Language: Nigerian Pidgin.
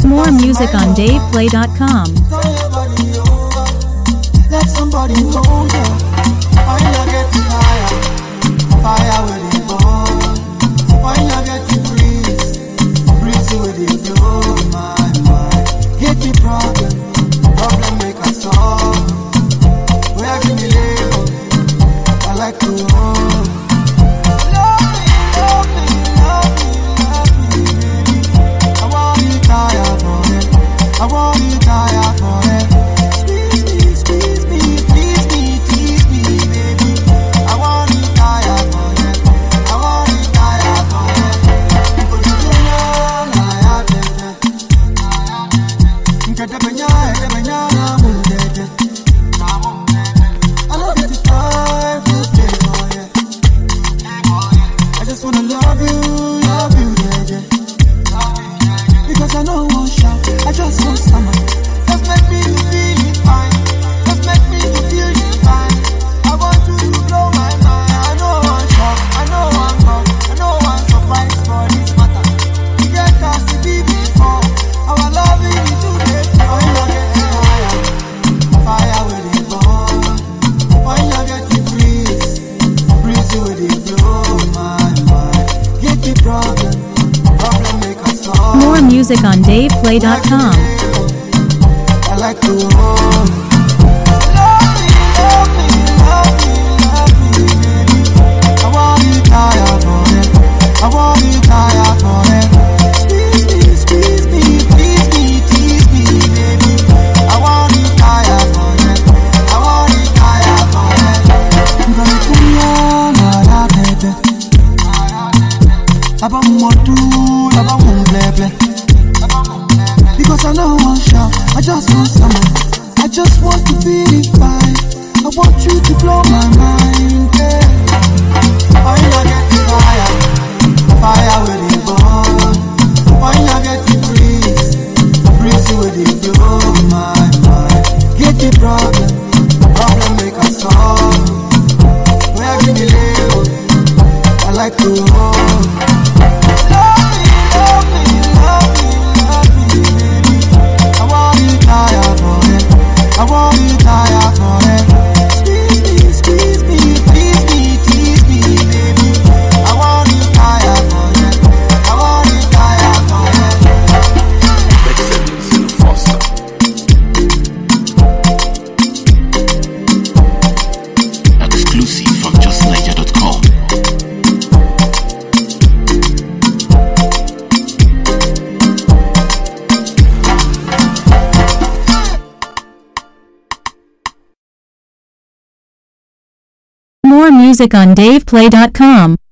More music on DavePlay.com. Let somebody know ya. When you get fire, fire with it burn. When you get breeze, breeze with it blow my mind. Get the problem make us solve. Where can you live? I like to hold. Love me, baby. I want you tired for it. I want you tired for it. Squeeze me, please me, tease me, baby. I want you tired for it. I want you tired for it. Because you know I have it. Get the banana, mundete. I love you to time to play for you. I just wanna love you, baby. Because I know one shot, I just want summer. Just make me feel fine. Just make me feel fine. I want you to blow my mind. I know one shot, I know one call, I know one surprise for this matter. You get us to be before. Our love is today. When you get fire, fire with it burn. When you get breeze, breeze with it blow my mind. Get the problem make us solve. More music on DavePlay.com. I like to hold. Love me, baby. I want you tired for it. I want you tired for it. Squeeze me, please me, tease me, baby. I want you tired for it. I want you tired for it. I'm gonna put you on a baby. Because I know one shot, I just want summer. I just want to feel it fine. I want you to blow my mind, yeah. When you get fire, fire with it burn. When you get breeze, breeze with it blow my mind. Get the problem make us solve. Where can you live? I like to hold. Love me, baby. I want you tired for it. I want you tired for it. Squeeze me, please me, tease me, baby. I want you tired for it. I want you tired for it. Exclusive from justniger.com. More music on DavePlay.com.